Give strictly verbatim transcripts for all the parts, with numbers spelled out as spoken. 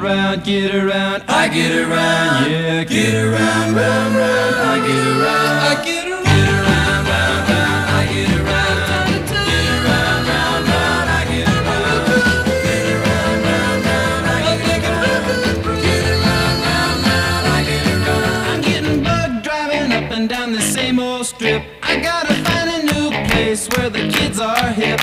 around, get around, I get around, yeah, get around, round, round, I get around, I get around, get around, round, round, I get around, get around, round, round, I get around, get around, round, round, I get around, get around, round, round, I get around. I'm getting bugged driving up and down the same old strip. I gotta find a new place where the kids are hip.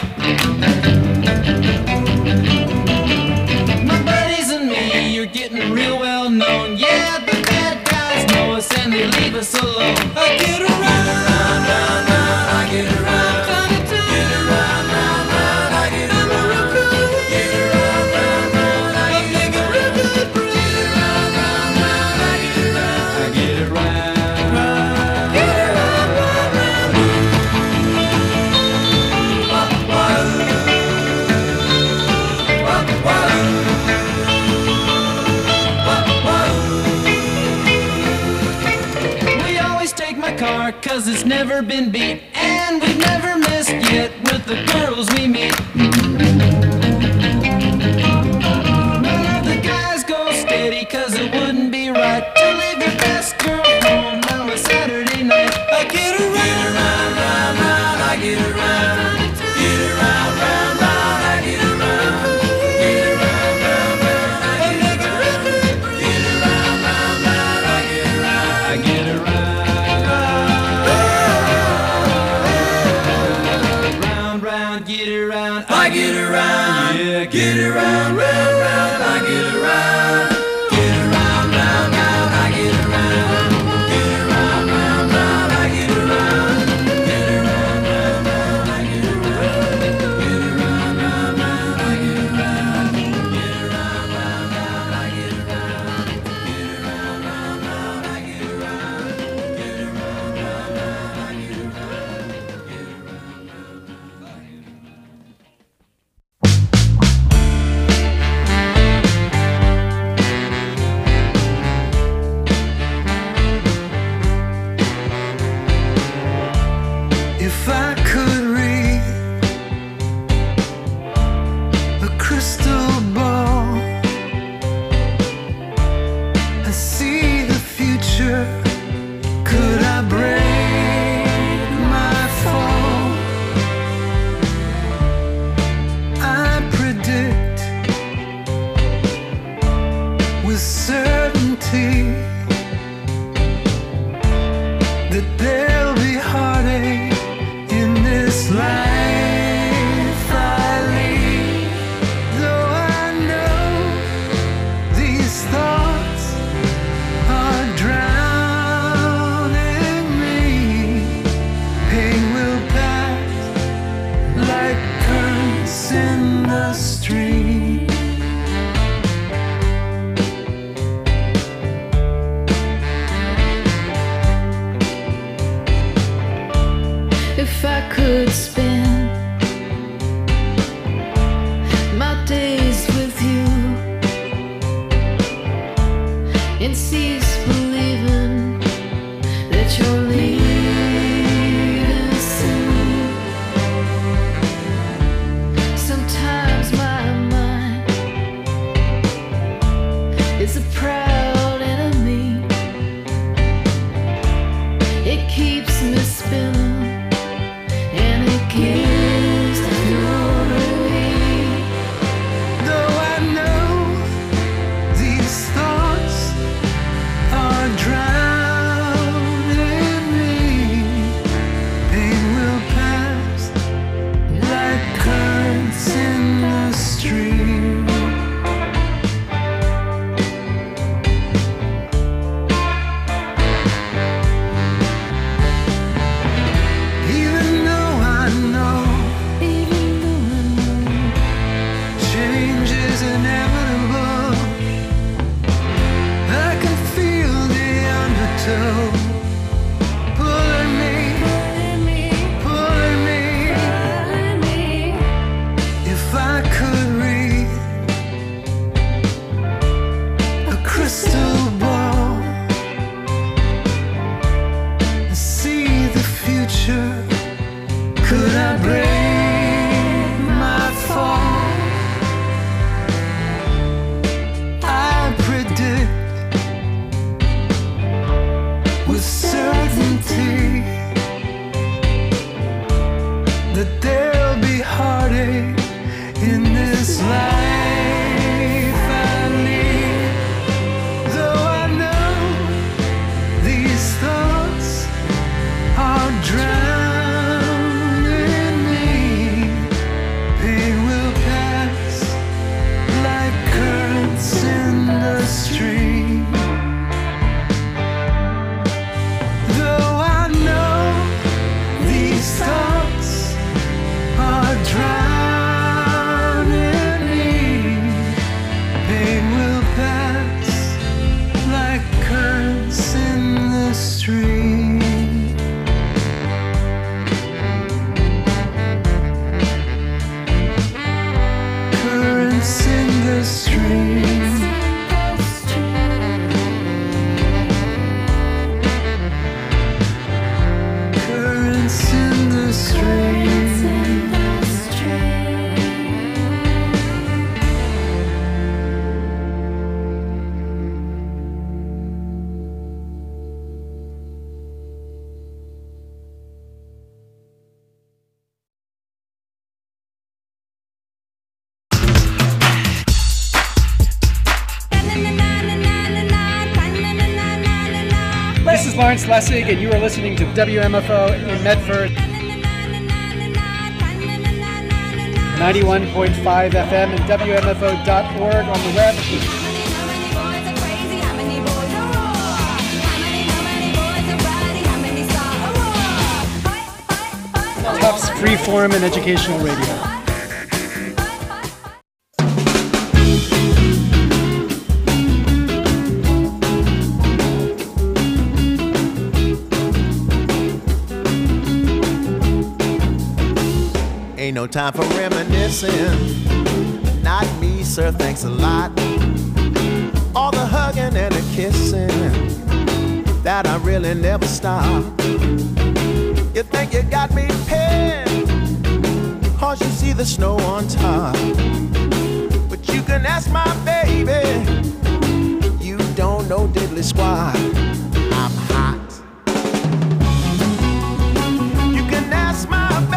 Getting real well known, yeah, the bad guys know us and they leave us alone. I get around, round, round, round, I get around, get around, round, round, I get around, get around, round, round, I get around, get around, round, round, I get around, I get around, get around, round, round. Car, cause it's never been beat, and we've never missed yet with the girls we meet. None of the guys go steady, cause it wouldn't be right to leave your best girl home on a Saturday night. I get around, get around, round, round, I get around, get around, round, round, I get around, get around, round, round, I get around, get around, round, round, I get around, I get around. Get around, I get around, yeah, get around, round, round, I get around, get around, round, round, I get around, get around, round, round, I get around, get around, round, round, I get around, get around, round, round, I get around, get around, round, round, I get around, get around, round, round, I get around, get around, round, round, I get around, get around, round, round, I get around. If I could read a crystal ball, I see the future. Could I break my fall? I predict with certainty that there'll be heartache in this life I lead. Though I know these thoughts are drowning me, pain will pass like currents in the stream. If I could spend my days with you and cease believing that you're leaving soon. Sometimes my mind is a proud enemy. It keeps me spinning. Though I know these thoughts are drowning me, pain will pass like currents in the stream. Even though I know change is inevitable, I can feel the undertow pulling me, pulling me. If I could read a crystal ball and see the future, could I break my fall? I predict with certainty that there'll be heartache in this life I lead. Though I know these thoughts are drowning me, pain will pass like currents in the stream. Though I know these thoughts are drowning me, pain will pass like currents in the stream. Currents in the stream. Currents in the stream. This is Lawrence Lessig, and you are listening to W M F O in Medford, ninety-one point five F M and W M F O dot org on the web. Tufts Freeform and Educational Radio. Ain't no time for reminiscing. Not me, sir, thanks a lot. All the hugging and the kissing that I really never stop. You think you got me pinned, cause you see the snow on top. But you can ask my baby, you don't know diddly squat. I'm hot. You can ask my baby.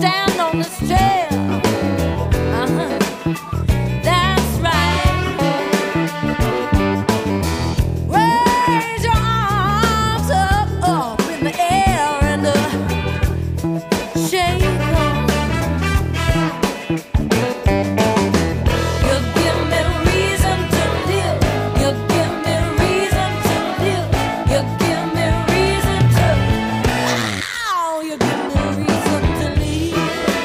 stand on this chair. Uh-huh. That's right. Raise your arms up, up in the air and uh, shake them. You give me reason to live. You give me reason to live. You give me reason to. Ow, you give me reason to live.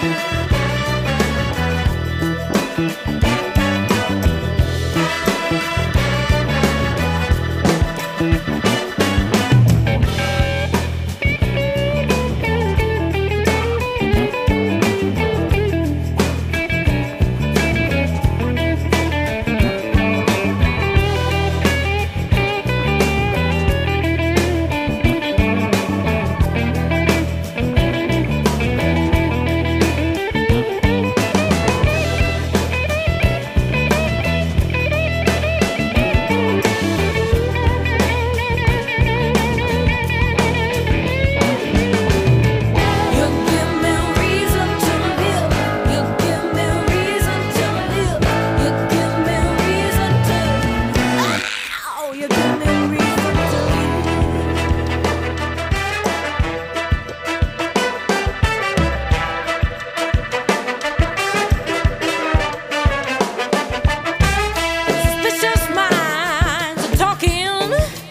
You give me reason to live. You give me reason to live. You give me reason to. Ow, you give me reason to live. Suspicious minds are talking.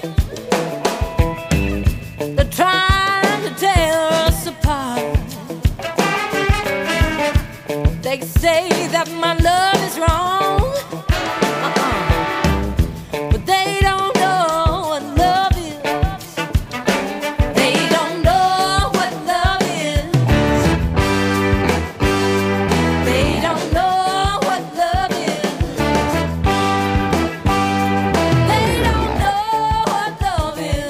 They're trying to tear us apart. They say that my love is wrong, uh-uh. But they don't know what love is. They don't know what love is. They don't know what love is. They don't know what love is.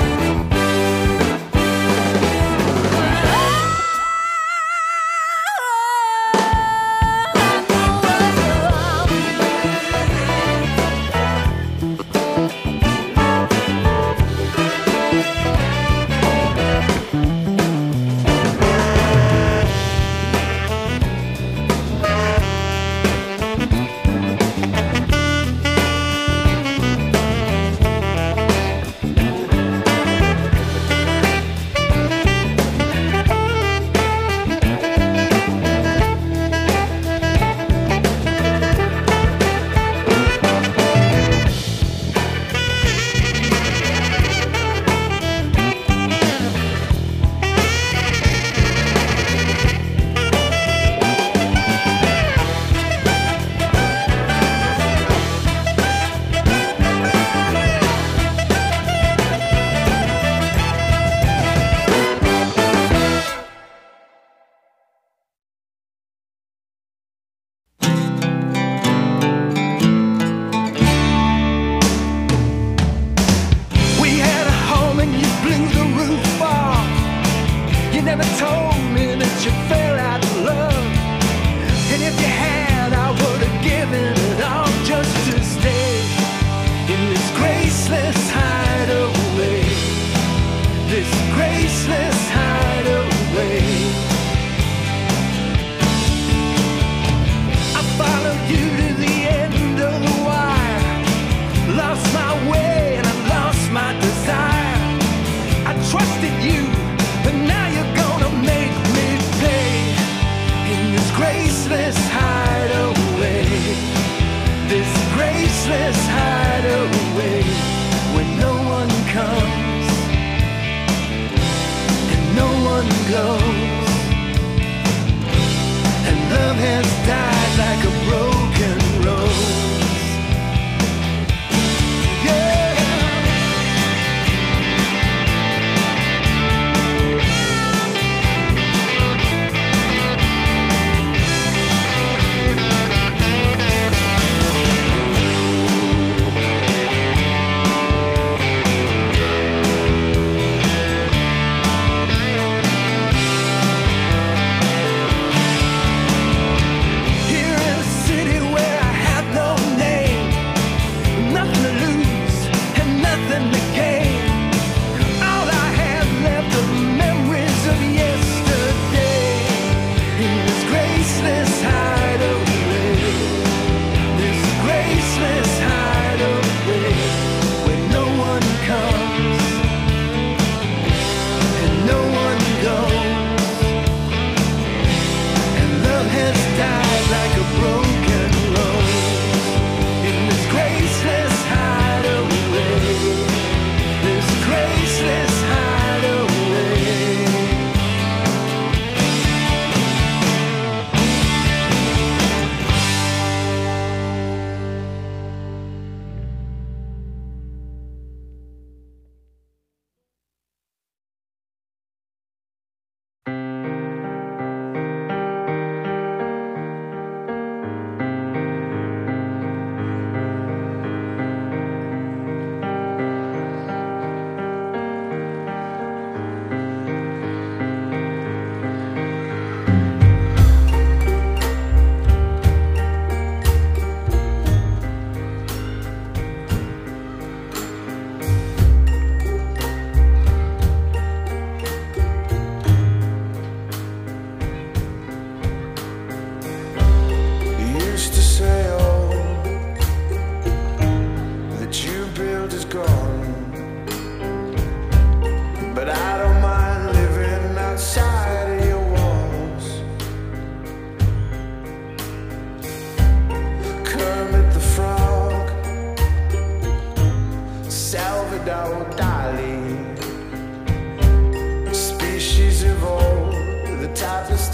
We had a home and you blew the roof off. You never told me that you fell out of love. And if you had, I would have given it all just to stay in this graceless hideaway. This graceless hideaway. I followed you to the end of the wire. Lost my way and I lost my desire. I trusted you, but now you're gonna make me pay in this graceless hideaway. This graceless hideaway where no one comes and no one goes. And love has died like a broken rose. Yeah.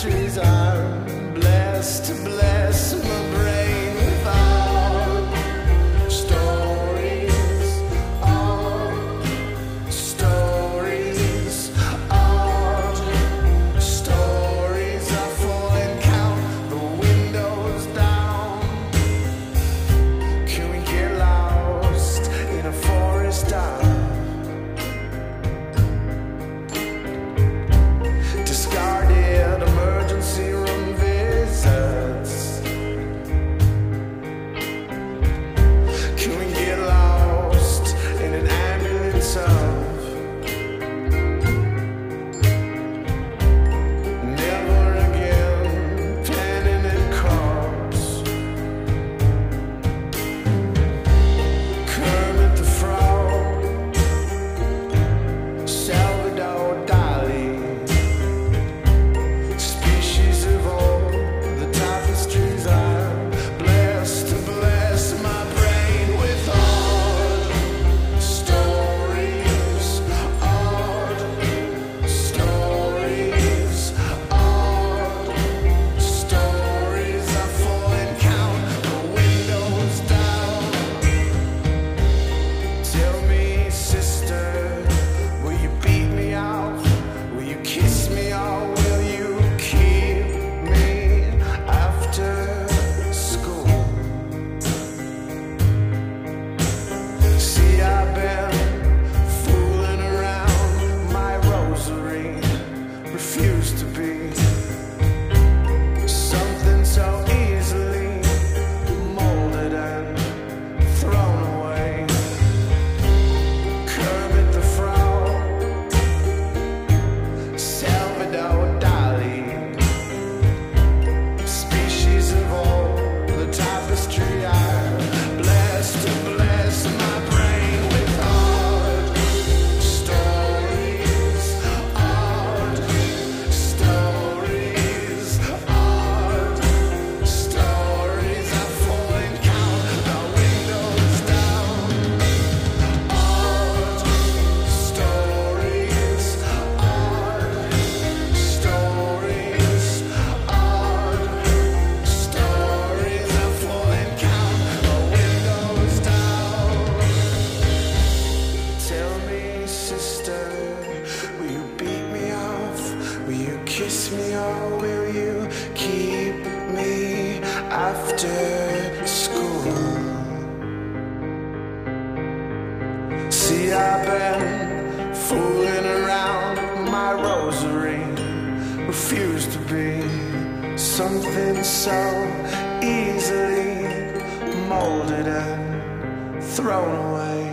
tapestries are blessed to bless my brain with art. Stories, art, stories, art. Stories are full and count the windows down. Can we get lost in a forest dark? Discarded emergency room visits. Can we get lost in an ambulance of never again planning and corpse? Kermit the Frog, Salvador Dali. Species of all the tapestries are blessed to bless my brain with art. Stories, art, stories, art. Stories are full and count the windows down. Tell me, sister, will you beat me off? Will you kiss me or will you keep me after school? See, I've been fooling around my rosary, refuse to be something so easily molded and thrown away. Kermit the Frog, Salvador Dali. Species of all the tapestry are blessed to bless my brain with art. Stories, art, stories, art. Stories are full and count the windows down. Art, stories, art, stories, art. Stories are full and count the windows down. Tell me, sister, will you beat me off? Will you kiss me or will you keep me after school? See, I've been fooling around my rosary, refuse to be something so easily molded and thrown away.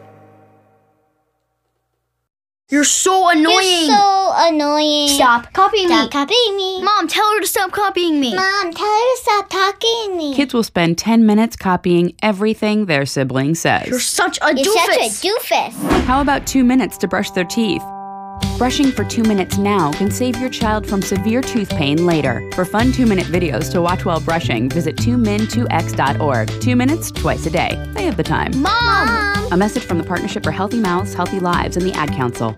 You're so annoying. You're so annoying. Stop copying Stop me. copying me. Mom, tell her to stop copying me. Mom, tell her to stop talking to me. Kids will spend ten minutes copying everything their sibling You're says. such a You're doofus. such a doofus. How about two minutes to brush their teeth? Brushing for two minutes now can save your child from severe tooth pain later. For fun two-minute videos to watch while brushing, visit two min two x dot org. Two minutes, twice a day. They have the time. Mom. A message from the Partnership for Healthy Mouths, Healthy Lives, and the Ad Council.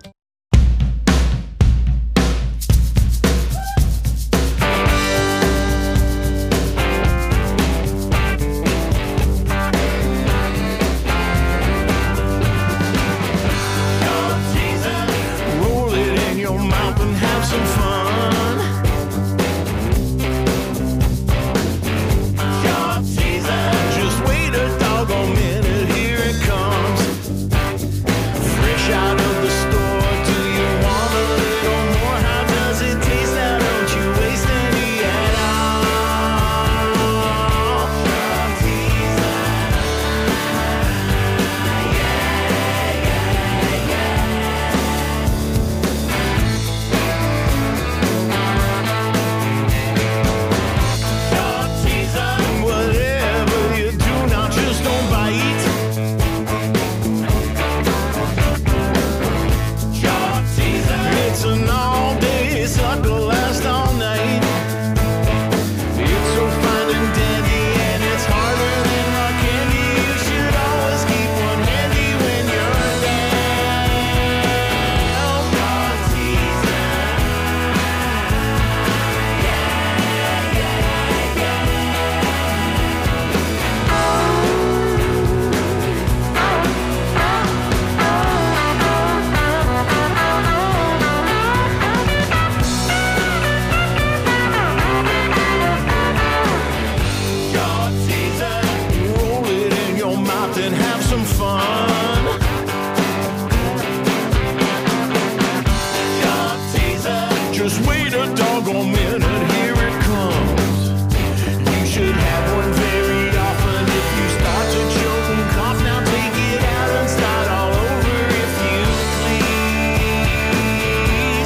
Roll it in your mouth and have some fun. Just wait a doggone minute, here it comes. Fresh out of the store, Just wait a doggone minute, here it comes. You should have one very often. If you start to choke and cough, now take it out and start all over if you please.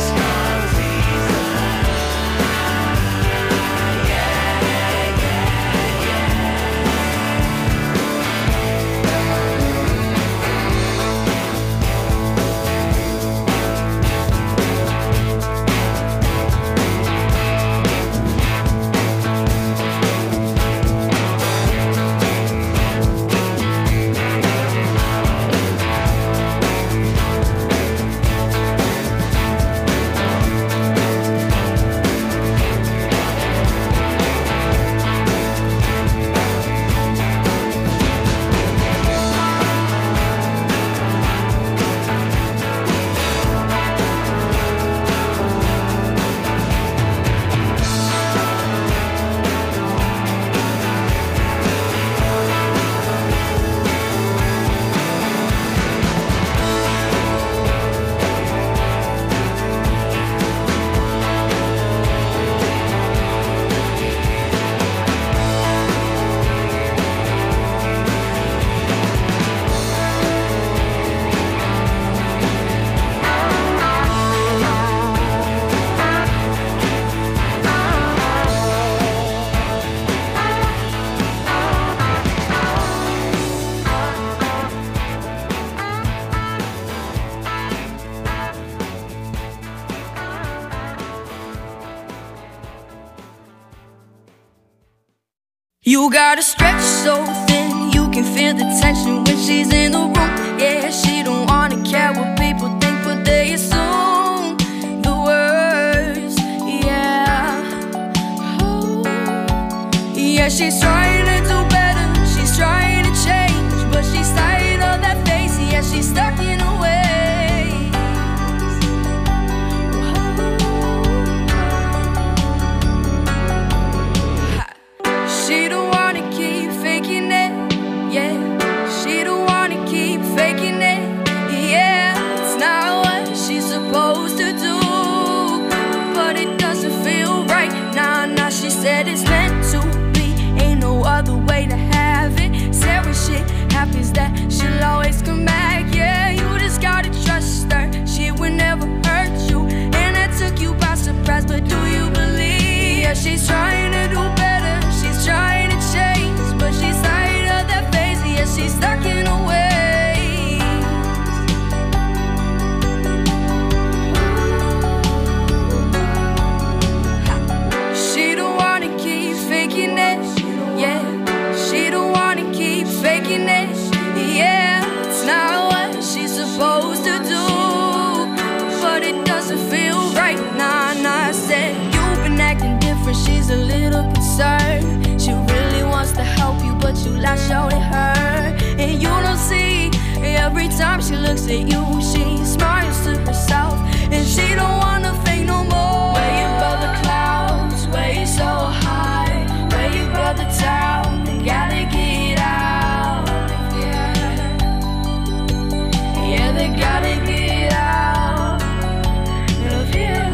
You gotta stretch so thin, you can feel the tension when she's in the room. Yeah, she don't wanna care what people think, but they assume the worst. Yeah, oh. Yeah, she's trying to do better, she's trying to change, but she's tired of that face. Yeah, she's stuck in her ways. She don't wanna keep faking it, yeah. She don't wanna keep faking it, yeah. It's not what she's supposed to do, but it doesn't feel right. Nah, nah, she said it's meant to be, ain't no other way to have it. Said when shit happens that she'll always come back, yeah. You just gotta trust her, she would never hurt you, and that took you by surprise, but do you believe? Yeah, she's trying to do better, she's trying to change, but she's tired of that phase. Yeah, she's stuck in her ways. She don't wanna keep faking it, yeah. She don't wanna keep faking it, yeah. It's not what she's supposed to do, but it doesn't feel right. Nah, nah, I said you've been acting different, she's a little concerned. She really wants to help you, but you lash out at her, and you don't see. Every time she looks at you, she smiles to herself, and she don't wanna fake no more. Way above the clouds, way so high, way above the town, they gotta get out. Yeah, yeah, they gotta get out of here.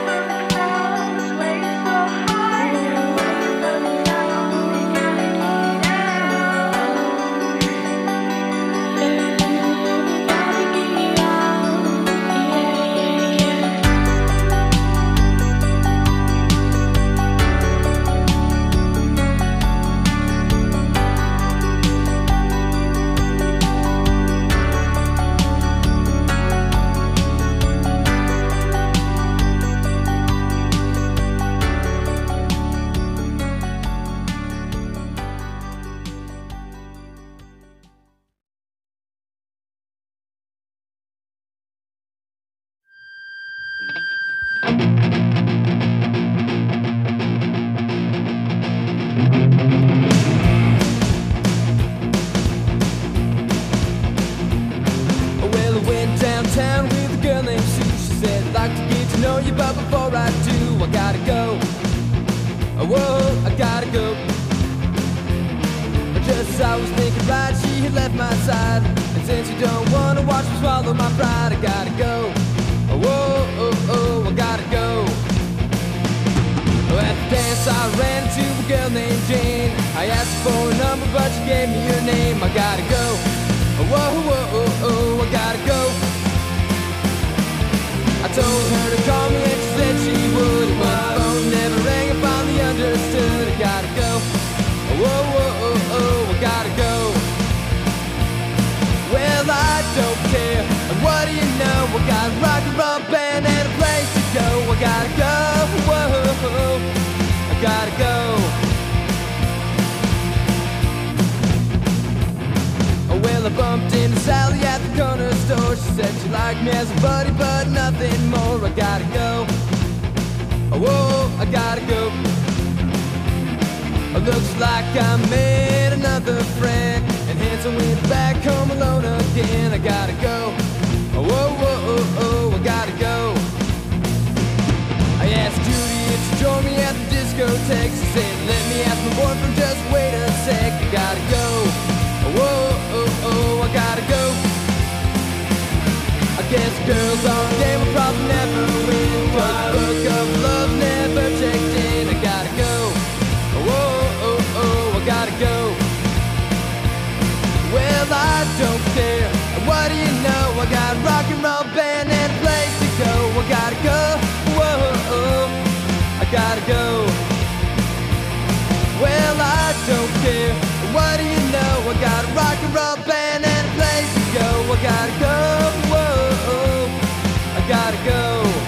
Well, I went downtown with a girl named Sue. She said, I'd like to get to know you, but before I do, I gotta go. Oh, whoa, I gotta go. Just as I was thinking right, she had left my side. And since you don't wanna watch me swallow my pride, I gotta go. Oh, whoa, oh, oh, I gotta go. Yes, I ran into a girl named Jane. I asked her for a number, but she gave me your name. I gotta go. Whoa, whoa, whoa, whoa, I gotta go. I told her to call me and she said she would. But the phone never rang, I finally understood. I gotta go. Whoa, whoa, whoa, whoa, I gotta go. Well, I don't care. And what do you know? I got a rock and roll band and a place to go. I gotta go. Whoa, I gotta go. Well, I bumped into Sally at the corner store. She said she liked me as a buddy, but nothing more. I gotta go. Whoa, I gotta go. Looks like I made another friend, and hence I went back home alone again. I gotta go. Whoa, whoa, whoa, whoa, I gotta go. I asked Judy if she joined me at the discotheque. She said, let me ask my boyfriend, just wait a sec. I gotta go. Whoa, oh, oh, I gotta go. I guess girls on the game will probably never win, 'cause the book of love never checked in. I gotta go. Whoa, oh, oh, I gotta go. Well, I don't care. What do you know? I got a rock and roll band and a place to go. I gotta go. Whoa, oh, I gotta go. Well, I don't care. What do you know? I got a rock and roll band and a place to go. I gotta go. Whoa, I gotta go.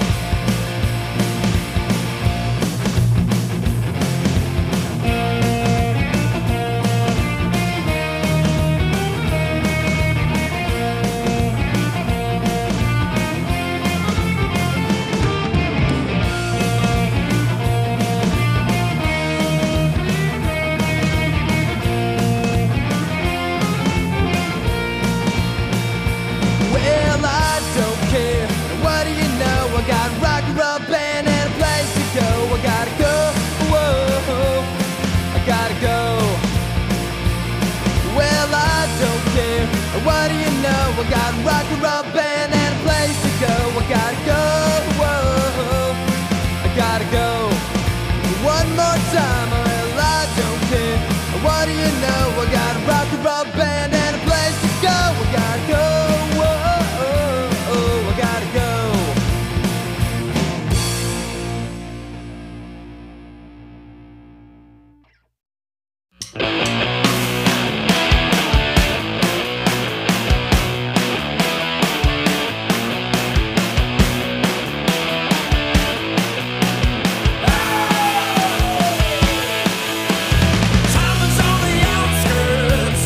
What do you know? I got a rock and roll band and a place to go. I gotta go. Whoa, I gotta go. One more time, well, I don't care. What do you know? I got a rock and roll band and a place to go. I gotta go. Whoa, I gotta go. Time is on the outskirts.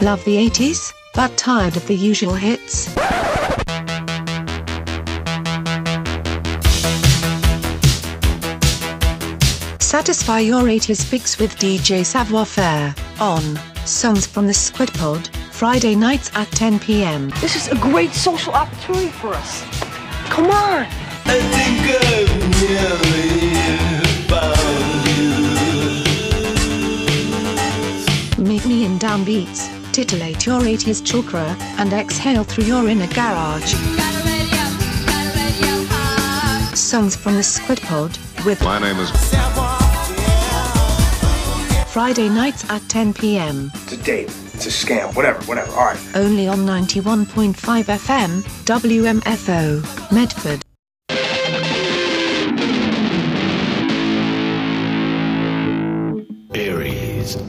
Love the eighties, but tired of the usual hits? Satisfy your eighties fix with D J Savoir Faire on Songs from the Squid Pod, Friday nights at ten p m. This is a great social opportunity for us. Come on! I think I've nearly found you. Meet me in downbeats, titillate your eighties chakra, and exhale through your inner garage. Songs from the Squid Pod with My name is Friday nights at ten p m. It's a date. It's a scam. Whatever, whatever. All right. Only on ninety-one point five F M, W M F O, Medford. Aries.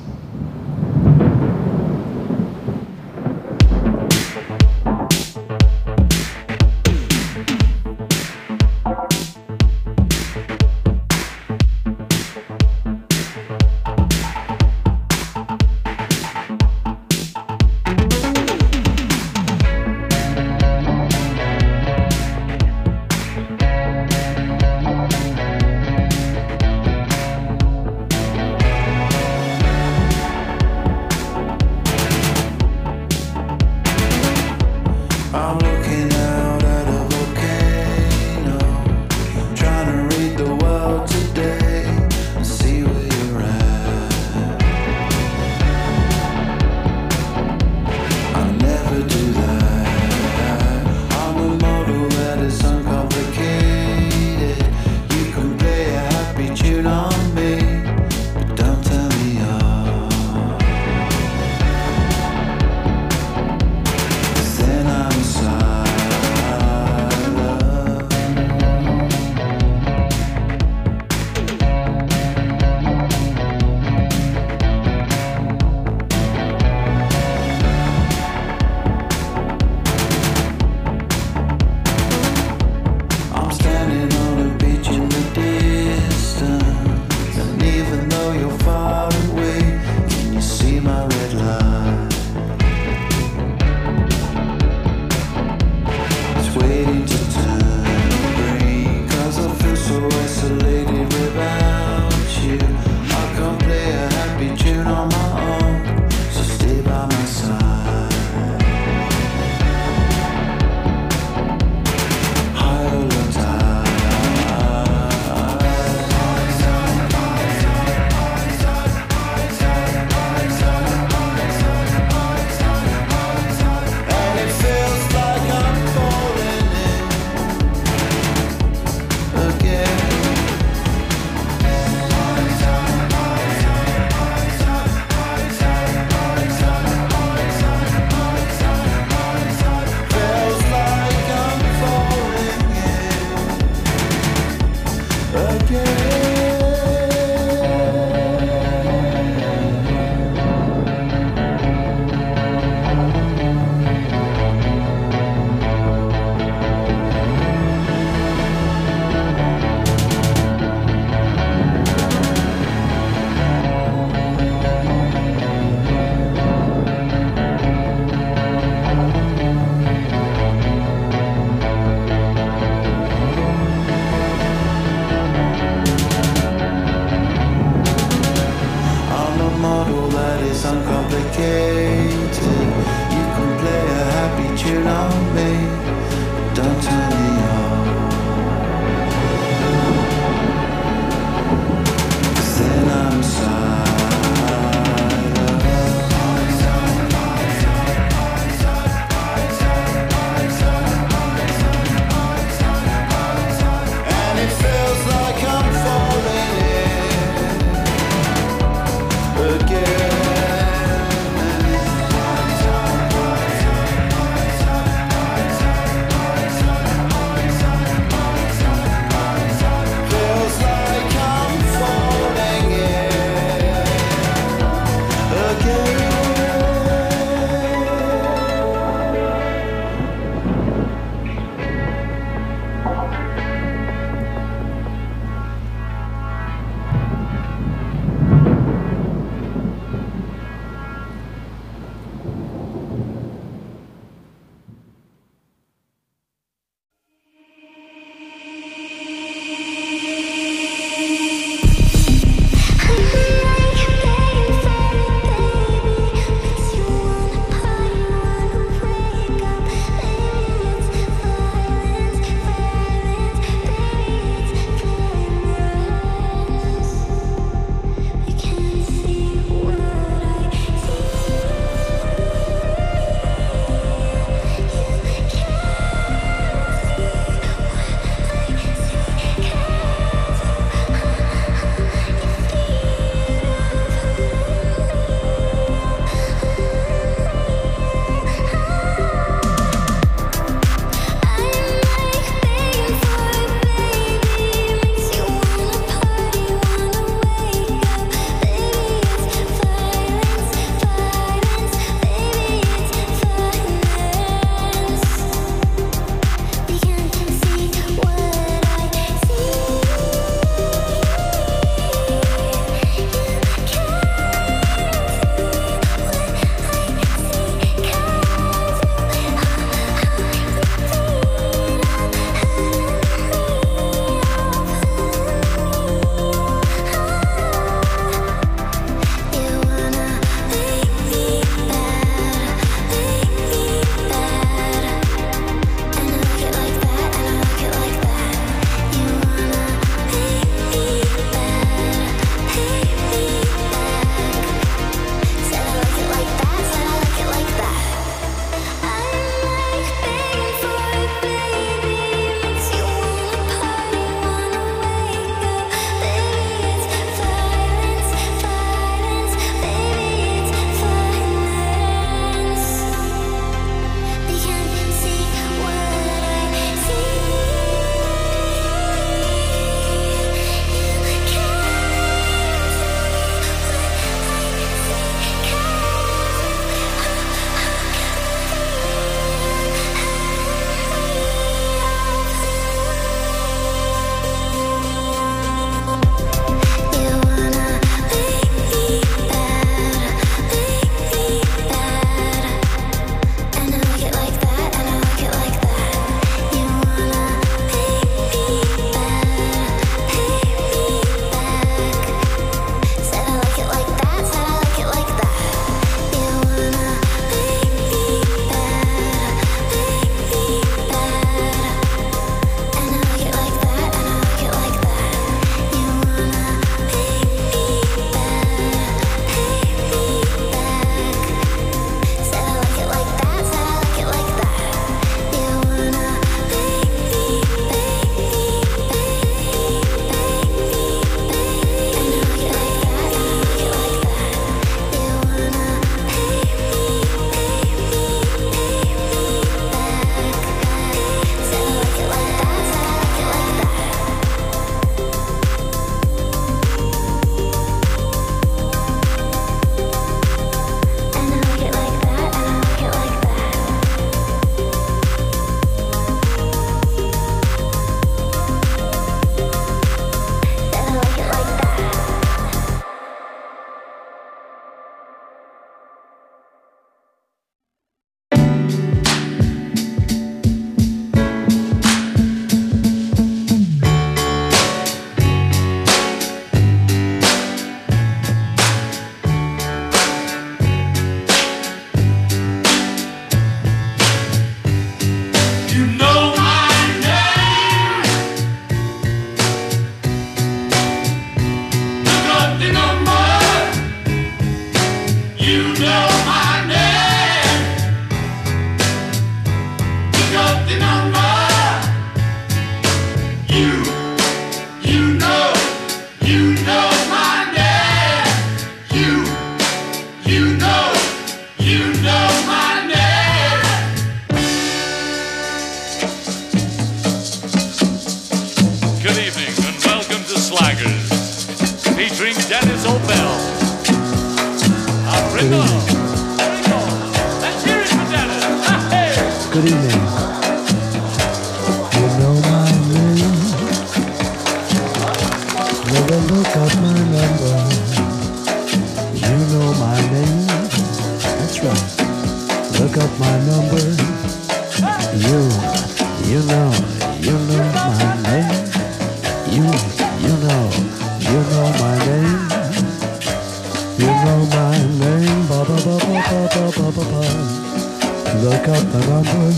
Look up the number.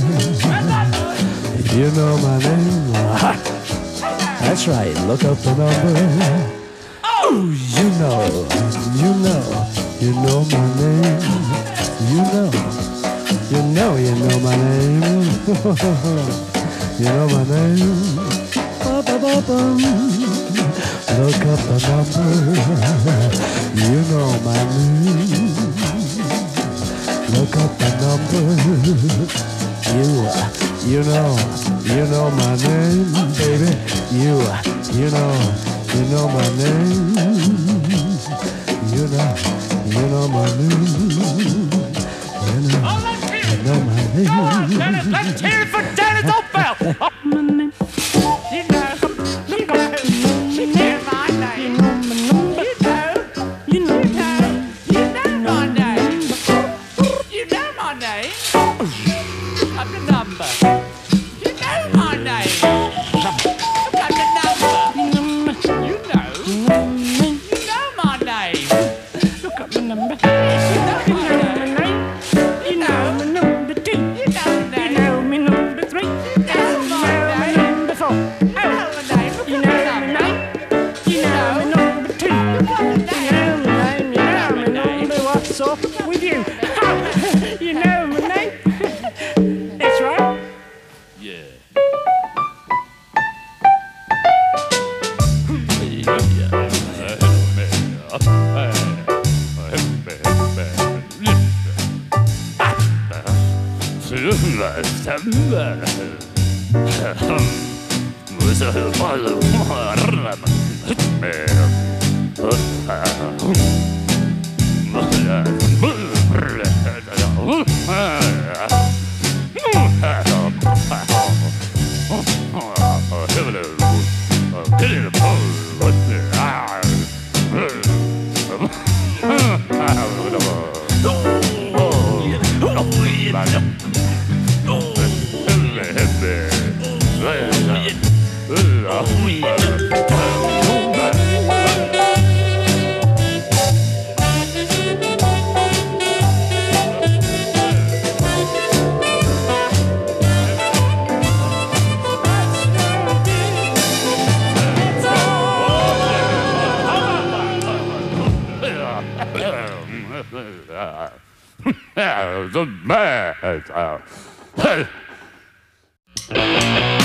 You know my name. That's right. Look up the number. Oh, you know, you know, you know my name. You know, you know, you know my name. You know my name. Ba-ba-ba-bum. Look up the number. You know my name. Look up the number. You, you know, you know my name, baby. You, you know, you know my name. You know, you know my name. You know, you know my name. Let's hear it for Dennis Opel. You know, you know, you know my name. You know, you know, you know my name. You know my name. Look up the number. You know my name. Look up the number. You know, you know my name. Look up the number. You know my name. You know my number two. You know my name. You know my number three. You know my number four. You know my name. You know my name. You know my number two. You know my name. You know my number. What's up with you? You know my name. That's right. Yeah. The man.